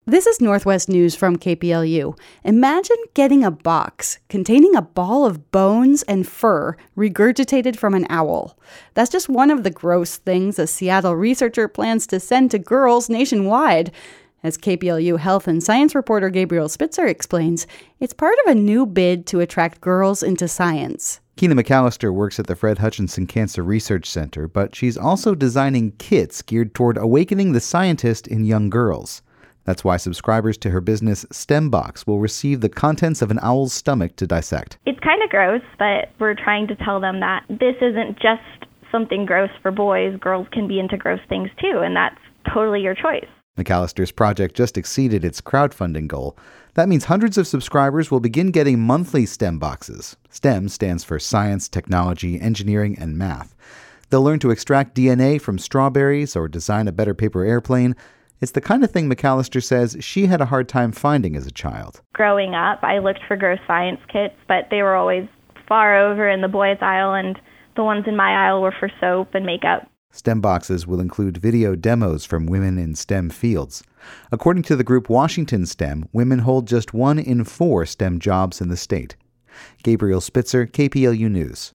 This is Northwest News from KPLU. Imagine getting a box containing a ball of bones and fur regurgitated from an owl. That's just one of the gross things a Seattle researcher plans to send to girls nationwide. As KPLU health and science reporter Gabriel Spitzer explains, it's part of a new bid to attract girls into science. Keena McAllister works at the Fred Hutchinson Cancer Research Center, but she's also designing kits geared toward awakening the scientist in young girls. That's why subscribers to her business, STEMbox, will receive the contents of an owl's stomach to dissect. It's kind of gross, but we're trying to tell them that this isn't just something gross for boys. Girls can be into gross things too, and that's totally your choice. McAllister's project just exceeded its crowdfunding goal. That means hundreds of subscribers will begin getting monthly STEM boxes. STEM stands for science, technology, engineering, and math. They'll learn to extract DNA from strawberries or design a better paper airplane. It's the kind of thing McAllister says she had a hard time finding as a child. Growing up, I looked for gross science kits, but they were always far over in the boys' aisle, and the ones in my aisle were for soap and makeup. STEM boxes will include video demos from women in STEM fields. According to the group Washington STEM, women hold just 1 in 4 STEM jobs in the state. Gabriel Spitzer, KPLU News.